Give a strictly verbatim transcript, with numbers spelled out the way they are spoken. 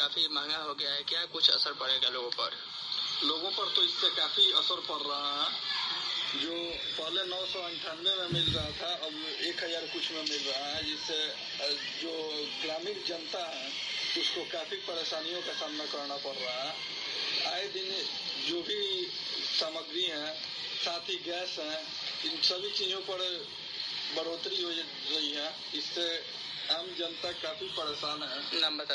काफी महंगा हो गया है, क्या कुछ असर पड़ेगा लोगों पर? लोगों पर तो इससे काफी असर पड़ रहा है। जो पहले नौ सौ अंठानवे में मिल रहा था अब एक हजार कुछ में मिल रहा है, जिससे जो ग्रामीण जनता है उसको काफी परेशानियों का सामना करना पड़ रहा है। आए दिन जो भी सामग्री है, साथ ही गैस है, इन सभी चीजों पर बढ़ोतरी हो रही है। इससे आम जनता काफी परेशान है। नाम बता